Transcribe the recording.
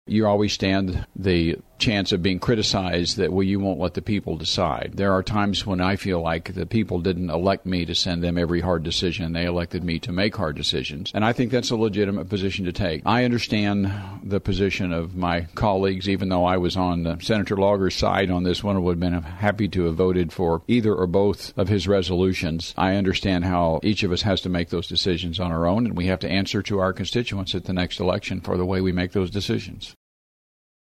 You always stand the chance of being criticized that, well, you won't let the people decide. There are times when I feel like the people didn't elect me to send them every hard decision. They elected me to make hard decisions. And I think that's a legitimate position to take. I understand the position of my colleagues, even though I was on Senator Lauger's side on this one. I would have been happy to have voted for either or both of his resolutions. I understand how each of us has to make those decisions on our own, and we have to answer to our constituents at the next election for the way we make those decisions.